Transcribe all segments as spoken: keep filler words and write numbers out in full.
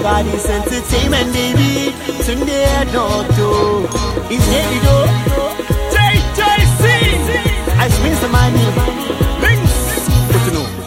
God is entertainment, baby. Sunday don't do. It's David O. J J C. I spend some money. Links. What to know?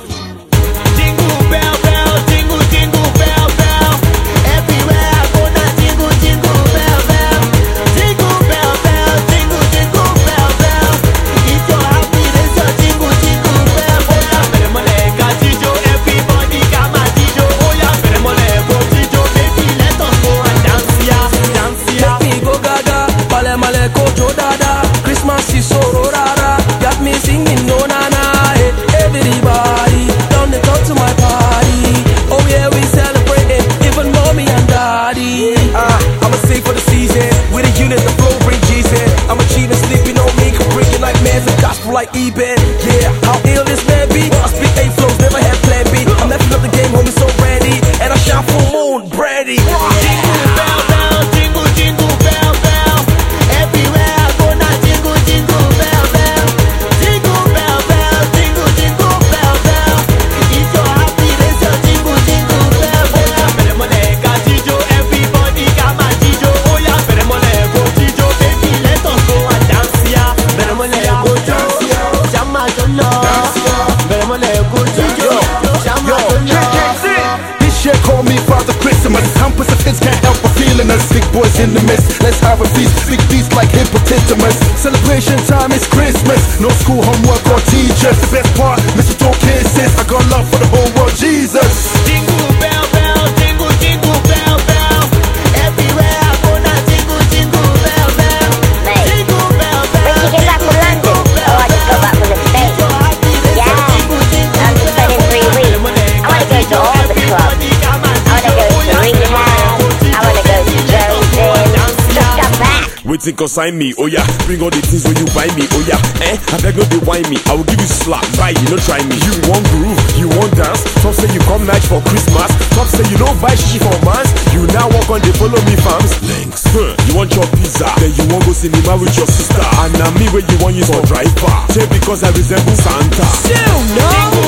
Jingle bell bell, jingle jingle bell bell. Everywhere I go now, jingle jingle bell bell. Jingle bell bell, jingle jingle bell bell. If you're happy, raise your jingle jingle bell. Oh yeah, better money, got jijo. Everybody got my jijo. Oh yeah, better money, go jijo. Baby, let us go and dance ya, dance ya. Make me go gaga, male male kojo dada. Christmas is so rara, got me singing no na na. Hey, everybody, down the come to my party. Oh yeah, we celebrating, even mommy and daddy. Ah, uh, I'ma sing for the season, with a unit the flow bring Jesus. I'm achieving, sleeping on me, can bring it like man's and gospel like eBay. Yeah, how ill this man be? I speak eight flows, never had plan B. I'm messing up the game, homie, so brandy, and I shine full moon, brandy. Jingle bell bell, jingle jingle bell bell. Everywhere I go now, jingle jingle bell bell. Jingle bell bell, jingle jingle bell bell. If you're happy, raise your jingle jingle bell bell. Better money, got jijo. Everybody got my jijo. Oh yeah, better money, go jijo. Baby, let us go and dance ya. Better money, go dance ya. Jama jolo. Better money, go jijo. Jama jolo. This year call me Father Christmas. Campus of kids can't help but feeling us. Big boys in the mist, let's have a feast. Big beats like hippopotamus. Celebration time is Christmas. No school homework or teachers. The best part, mistletoe kisses. I got love for the whole world, Jesus. Jingle bell bell, jingle jingle bell bell. Everywhere I go now, jingle jingle bell bell. Mate, Jingle bell bell. when did you get back from London? Oh, I just got back from the States. Yeah, I'm spending three weeks. I want to go to all the clubs. I want to go to Rehab. I want to go to Joseph. Just come back. Waiting consign me, oh yeah. Bring all the things when you buy me, oh yeah. Eh, I beg no they wine me. I will give you slap, buy you, no try me. You want groove, you want dance. Top say you come night for Christmas. Top say you don't buy shit for months. You now walk on, they follow me farms. Links, huh. You want your pizza, then you want go cinema with your sister. And now me where you want use for driver. Say because I resemble Santa. Still no.